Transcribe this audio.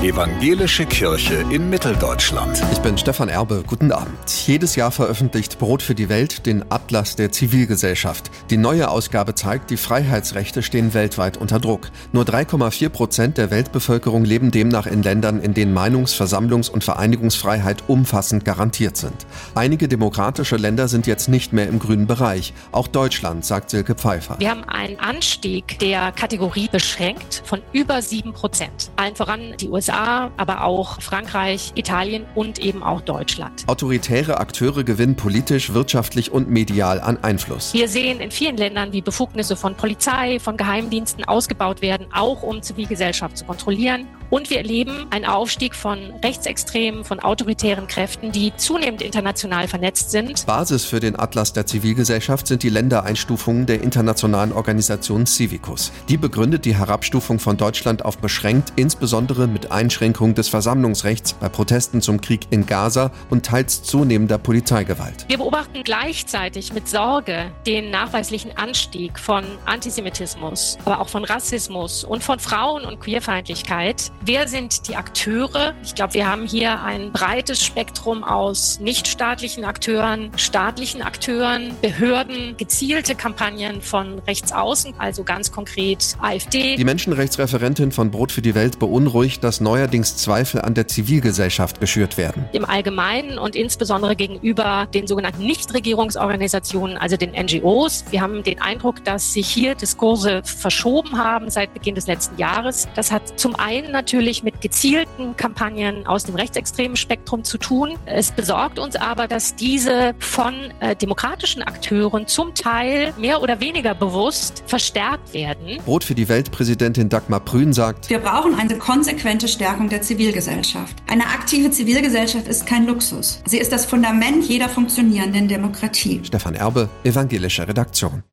Evangelische Kirche in Mitteldeutschland. Ich bin Stefan Erbe, guten Abend. Jedes Jahr veröffentlicht Brot für die Welt den Atlas der Zivilgesellschaft. Die neue Ausgabe zeigt, die Freiheitsrechte stehen weltweit unter Druck. Nur 3,4% der Weltbevölkerung leben demnach in Ländern, in denen Meinungs-, Versammlungs- und Vereinigungsfreiheit umfassend garantiert sind. Einige demokratische Länder sind jetzt nicht mehr im grünen Bereich. Auch Deutschland, sagt Silke Pfeiffer. Wir haben einen Anstieg der Kategorie beschränkt von über 7%. Allen voran die USA, aber auch Frankreich, Italien und eben auch Deutschland. Autoritäre Akteure gewinnen politisch, wirtschaftlich und medial an Einfluss. Wir sehen in vielen Ländern, wie Befugnisse von Polizei, von Geheimdiensten ausgebaut werden, auch um Zivilgesellschaft zu kontrollieren. Und wir erleben einen Aufstieg von Rechtsextremen, von autoritären Kräften, die zunehmend international vernetzt sind. Basis für den Atlas der Zivilgesellschaft sind die Ländereinstufungen der internationalen Organisation Civicus. Die begründet die Herabstufung von Deutschland auf beschränkt, insbesondere mit Einschränkung des Versammlungsrechts bei Protesten zum Krieg in Gaza und teils zunehmender Polizeigewalt. Wir beobachten gleichzeitig mit Sorge den nachweislichen Anstieg von Antisemitismus, aber auch von Rassismus und von Frauen- und Queerfeindlichkeit. Wer sind die Akteure? Ich glaube, wir haben hier ein breites Spektrum aus nichtstaatlichen Akteuren, staatlichen Akteuren, Behörden, gezielte Kampagnen von Rechtsaußen, also ganz konkret AfD. Die Menschenrechtsreferentin von Brot für die Welt beunruhigt, dass neuerdings Zweifel an der Zivilgesellschaft geschürt werden. Im Allgemeinen und insbesondere gegenüber den sogenannten Nichtregierungsorganisationen, also den NGOs. Wir haben den Eindruck, dass sich hier Diskurse verschoben haben seit Beginn des letzten Jahres. Das hat zum einen natürlich mit gezielten Kampagnen aus dem rechtsextremen Spektrum zu tun. Es besorgt uns aber, dass diese von demokratischen Akteuren zum Teil mehr oder weniger bewusst verstärkt werden. Brot für die Welt-Präsidentin Dagmar Prün sagt: Wir brauchen eine konsequente Stärkung der Zivilgesellschaft. Eine aktive Zivilgesellschaft ist kein Luxus. Sie ist das Fundament jeder funktionierenden Demokratie. Stefan Erbe, Evangelische Redaktion.